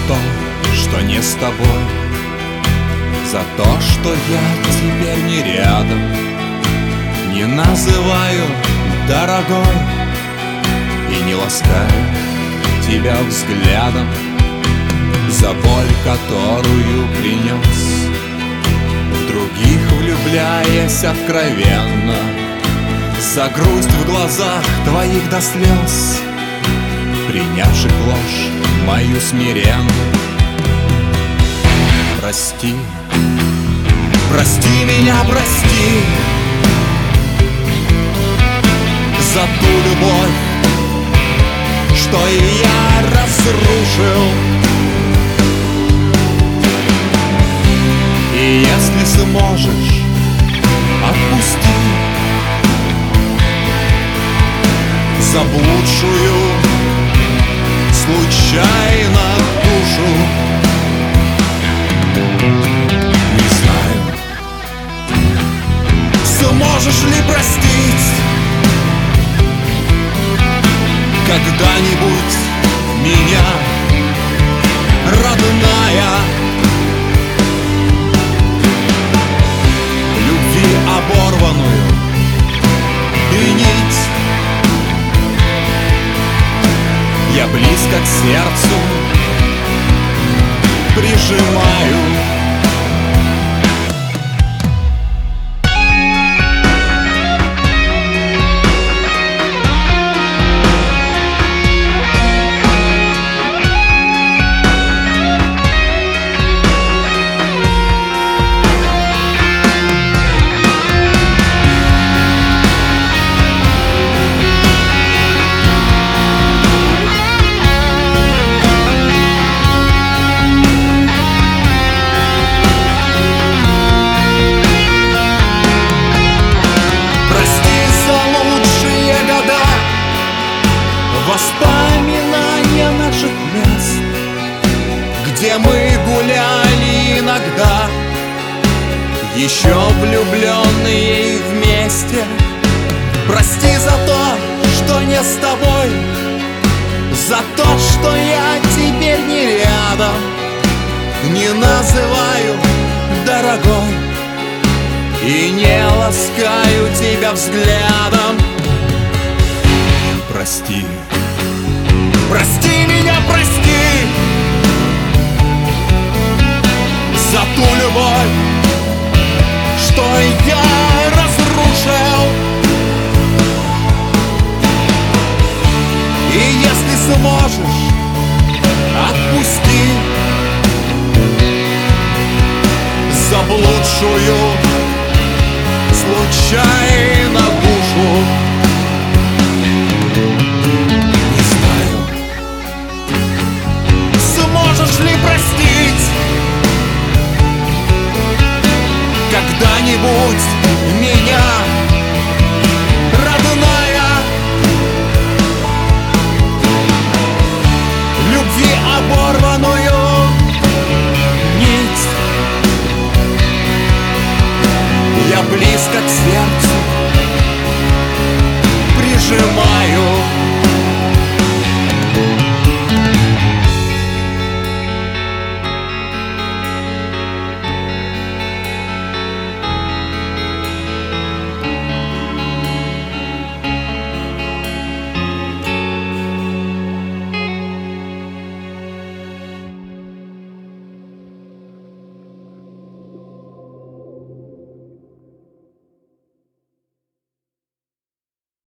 то, что не с тобой, за то, что я теперь не рядом, не называю дорогой и не ласкаю тебя взглядом, за боль, которую принес, в других влюбляясь откровенно, за грусть в глазах твоих до слез, принявших ложь мою смиренно. Прости, прости меня, прости за ту любовь, что и я разрушил. И если сможешь, отпусти заблудшую случайно душу. Не знаю, сможешь ли простить когда-нибудь меня, родная. Любви оборванную и нить я близко к сердцу прижимаю. Воспоминания наших мест, где мы гуляли иногда, еще влюбленные вместе. Прости за то, что не с тобой, за то, что я теперь не рядом, не называю дорогой и не ласкаю тебя взглядом. Прости, прости меня, прости за ту любовь, что я разрушил. И если сможешь, отпусти заблудшую случайно душу. Сможешь ли простить когда-нибудь меня, родная? Любви оборванную нить я близко к сердцу прижимаю.